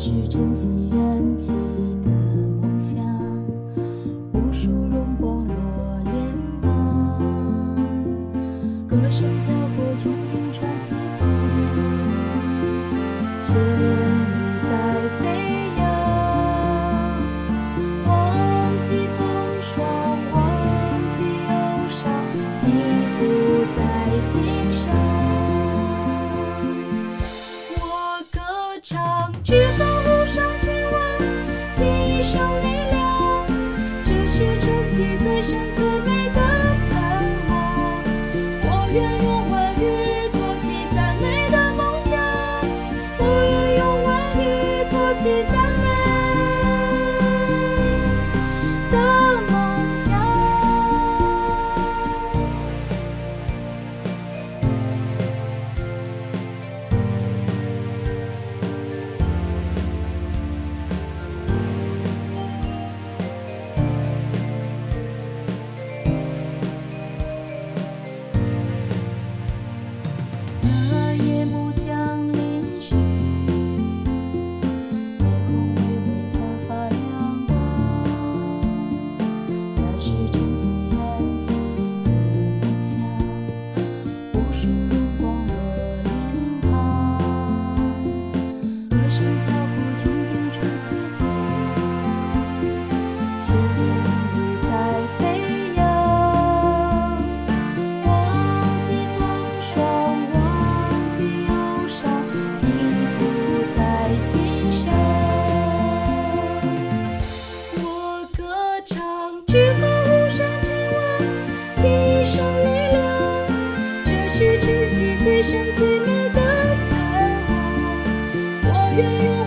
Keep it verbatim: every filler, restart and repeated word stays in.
是珍惜燃起的梦想，无数荣光落脸庞，歌声飘过穹顶穿四方，旋律在飞扬，忘记风霜，忘记忧伤，幸福在心上。我歌唱，至高无上君王，尽一生力量，这是晨曦最深最美的盼望。我愿用万语托起赞美的梦想，我愿用万语托起赞美的梦想。那夜幕降临时，夜空微微散发亮光，那是晨曦燃起的梦想，无数荣光落脸庞，歌声飘过穹顶穿四方，旋律在飞扬，忘记风霜，忘记忧伤，幸福在心上。我歌唱，至高无上君王，尽一生力量，这是晨曦最深最美的盼望。我愿用